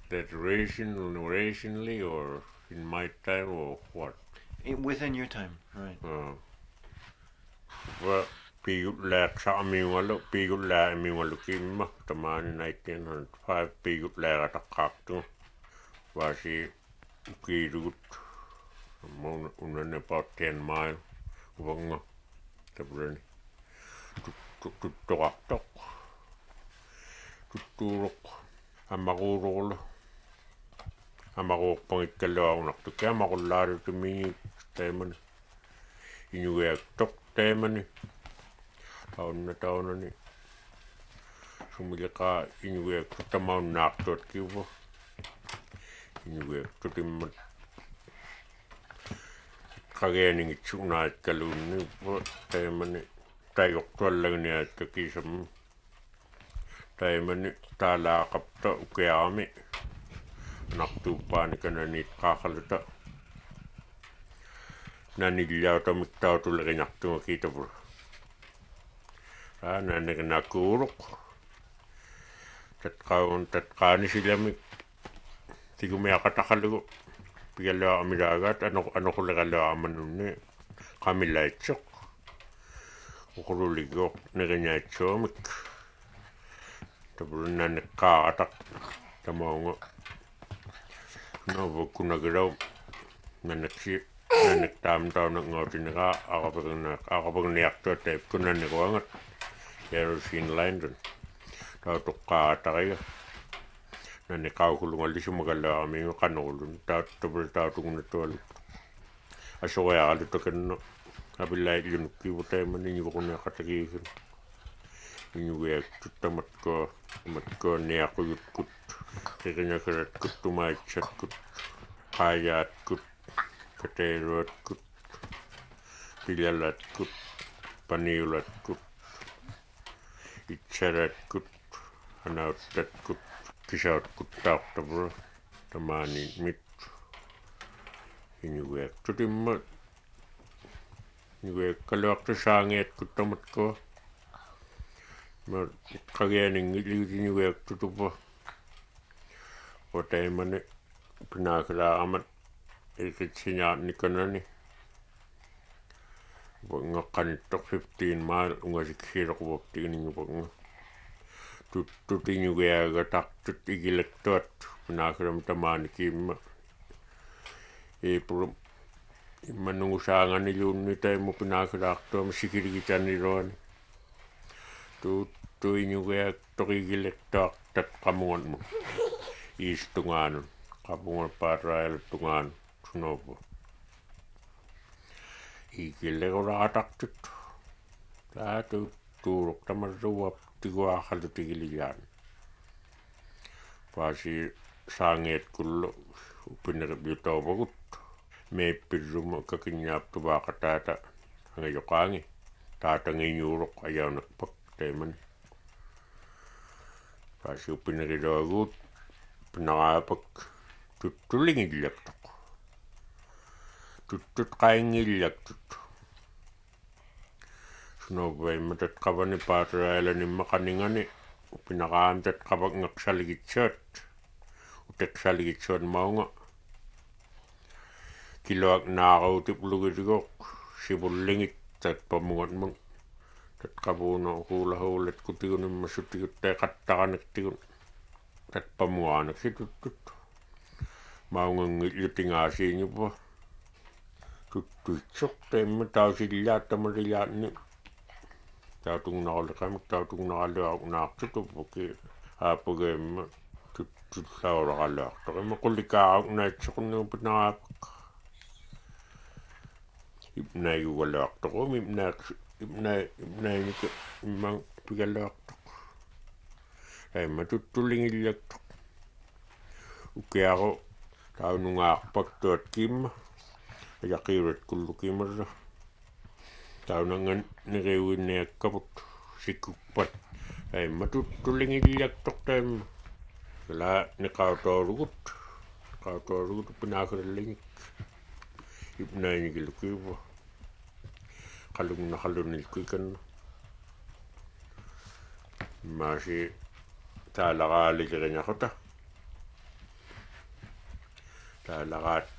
that recently or in my time or what? Within your time, right? Well, pigulak sa amingalu, pigulak amingalu kimma, tamani 1905 pigulak atakaktu, wasi kirugut, unan about 10 mile, wanga, tabrani, tutuaktok, tuturok, amakurol, amakuk pangikalaw naktu, kaya makulari tumi, teman, inuyak tok teman, tahun na ni, sumilaka inuyak tutamaw naktot kiwa, inuyak tutimmat, kageening itsunaat kalunni, teman, tayok tuallang niya at kakisam, teman, talakapta ukeami, naktupaan ka na nit kakalata, nanilyaw tamiktaw tulaki naktu makita bro. Nanik nakurok, tatkani silamik, tigumaya katakalugo, pigalaw amidagat, ano kulakalaw amanunni, kamilaitsok, ukuruligok, naganyaitsomik, tabro nanik kakatak, tamongo, no kunagiraw, nanik tamtaw nangautinaka, akapag niyakto tape ko nanik wangat, kerosene line, tau tukkaatakayo, nanik kaukulungal di sumagalaw amin kanulun, tau tungunatual, asokaya kalutakan no, abilay yunukki butay man ninyo ko nakatagikin, inuyak tutamat ko niyako yutkut, kikanya karat kut tumaitsat kut, kayat kut, katerot kut, pilalat kut, paniulat kut, itsarat kut, anautat kut, kisaut kut tauk tabro, tamani mit, inuyak tutimmat, inuyak kalawak tusanget kut tamat ko, kageening inuyak tutupo, kotay mani, pinakala amat, ikit sinyat ni kanani, nga kanitok 15 mile, nga sikhira ko wapti ninyo nga, tutinyo kaya gatak tutigilektot, pinakaram tamani kima, pero manungusangan ni yun ni tayo mo pinakarakto, masikirikitan ni Ron, tuinyo kaya tukigilektot, tat kamungan mo, istunganon, kapungan para tungan, sunopo. Ikille ko rakatak tut, turok tamarruwap, tiguakal tigiliyan. Pasi sanget kullo, pinakabitaw bagut, may pirrum kakinyap tubakatata, ang ayokangi, tatang inyurok ayaw nakpak, teman. Pasi pinakabagut, pinakapak, tutuling ilyak tok. Tutut kaing ilyak tut. Sunobay matat kabani patrayala ni makaningani, pinakaam tat kabag ngaksaligitsot, utek saligitsot maunga. Kiloak nakaw tiplugidgok, sibulingit tat pamungat mang, tat kabuno hula-hulat kutigun masutikut tay kattakanak tikun, tat pamunganak si tutut. Maunga ngiliting asin niyo po. Tutut tay matao silyat tamarilyat ni. Tautung nakalakam, tautung nakalak naktutup, okay. Apagay tutut saura kalak. Takay makulikaak na itsakon ng pinapak. Ipnay walak tako, ipnay nika, imang pigalak tako. Ay matutuling ilyak tako. Okay ako, tao nung akpagtot kim, ayakirat kullo kimar. Tao nang nagawin na kaput, sikupat. Ay matutuling ilyak tako tayo. Kala nakautorugut pinakaraling. Ipnay nigilukiwa. Kalung nakalunilkikan. Masih talakali kanya ko ta. Taalarat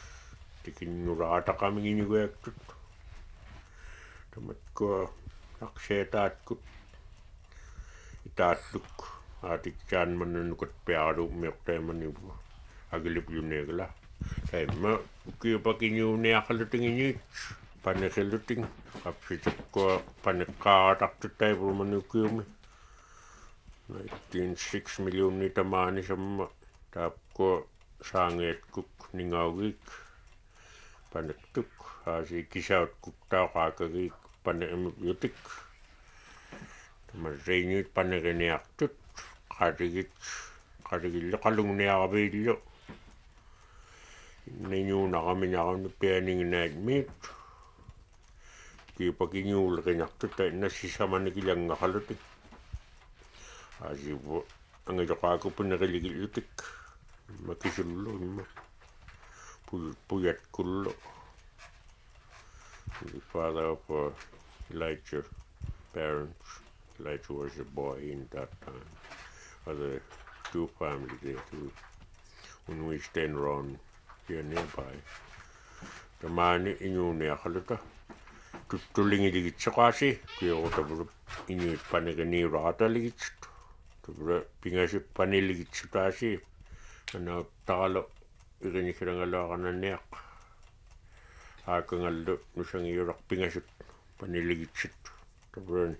tikinnuraataqamiginiguaktut tamatkua aqsiataatkut itaalluk aatikkaanmannannukat piaruummiortaamanivu agilipluneegala taimma ukiupakiñuuniaqalutingiñiit paneqilluting qapsitakkua paneqqaaratartuttaivulmanukiumi 19.6 millionni tamaani samma taapkua saangeetkuk ningaugik panektuk haasi kisautkuk taaqaakagiik paneemupjutik tamarreiñuit paneqiniartut qatigillo qalungniaraviillu niñuunaqaminaqarnu pianinginaatmiit kiupakiñuuleqinartut nassisamanikilanngaqalutik haasivu angiloqaakupuneqiligillutik makisullu imma puyatkullu the father of Elijah's parents. Elijah was a boy in that time. Other two families there too. When we stand around here nearby. Tamani inyuniaqaluta tuttulingiligitseqaasi kuyorutavulu inuit paneqiniuraataligitsit tuvula pingasut paniligitsutaasi anauttaqalo iqinikilangaluaqananniaq aakangallu nusangiuraq pingasut paniligitsit tuvulani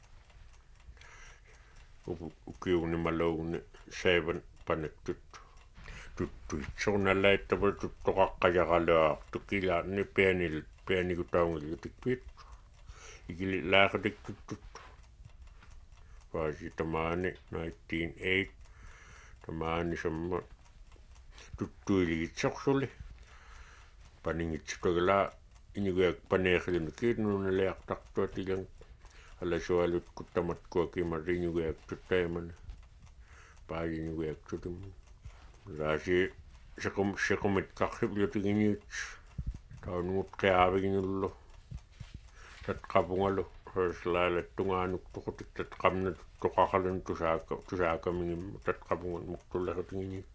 ukiunimaluugni saavan panektut tuttuitsornalaittavul tuttoqaqqajaqaluaartuk kilaarni pianikutaungillutikpiit ikili laaqatiktuttut vaasi tamaani 1908 tamaani samma tuttuiligitsorsuli paningitsutagala inugiak paneeqilunkiit nunaleaqtartuatilang alasualut kuttamatkua kimariñugiak tuttaimani paajiñugiak tutum raasi sequmit qarripljutigiñiit taunungut qiaavigiñullu tatqapungalu haaslaalattungaanuk tuqutik tatqamna tuttoqaqalun tusaakamingimma tatqapungat muqtullaqutigiñiit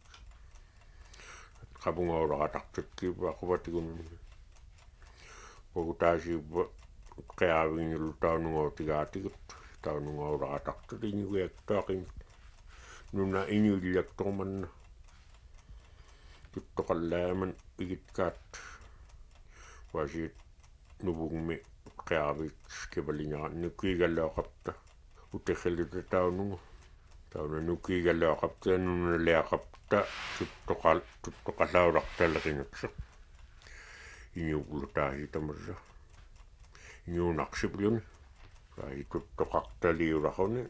tatqapungauraqatartukkiipa aqupatigunun pogutaasiippa qiaavigiñullu taunungautigaatigut taunungauraqatartut iñugiaktuaqimik nuna iñuillaktormanna tuttoqallaaman igitkaat waasiit nuvugmi qiaavik kivaliñaqa nukiigalluaqapta uteqqiluta tauna nukiigalluaqapta nunaliaqapta tuttoqallauraqtaleqinutseq iñuuglutaasi tamarra iñuunaqsipluni vaasi tuttoqartaliuraquni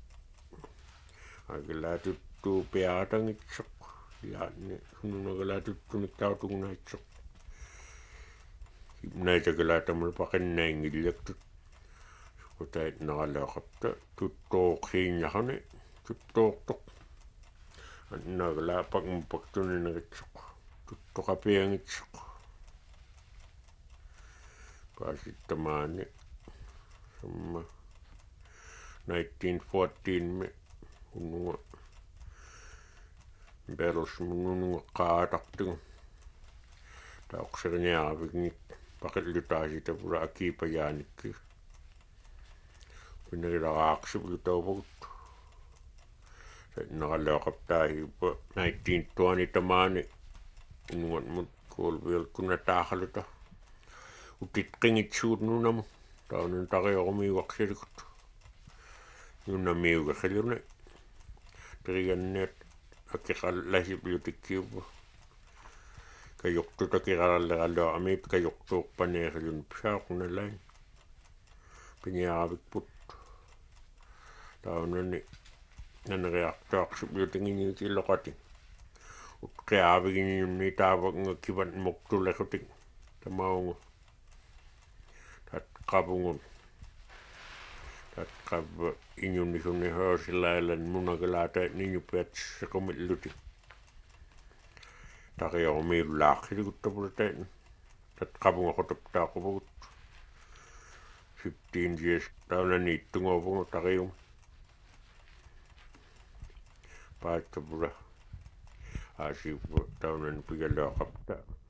agalaatuttu piaatangitseq yaanni sununagalaatuttuniktaatugunaitseq naitagalaatamal paqinnaingilliaktut sukutait naqalaaqapta tuttooqiiññaqani tuttoortoq annagalaapaqmupaktuninagitseq tuttoqapiangitseq paasittamaani samma 1914 me ununga Beros mununga qaatartugu taoqseriñaavignik paqillutaasitapura akiipajaanikki pinagilaqaaqsipulutaupagut naqaleoqaptaahiippa 1920 tamaani unungatmut kuulvialkunataaqaluta utitqingitsuut nunamu taunun tariormiuaqsilikut nunamiugeqilune tiriganniat akiqallasiplutikkiupa kayuqtutakiralleralua amiit kayuqtuuqpaneerilun pisaaqunalain piniaavikput taunani naneriartuaqsiplutingiñiutiloqati utqiaavigiñunni taavaqnga kivat muqtulequtik tamaungu tatqapungun tatqavva iñunnisunni hoosilailan munagalaataat niñupiat sequmilluti tariormiullaaqsiliguttapulataat tatqapungoqutaptaaqupagut 15 years taunaniittungopungu tarium paattapula Aasi taunan pigaloaqapta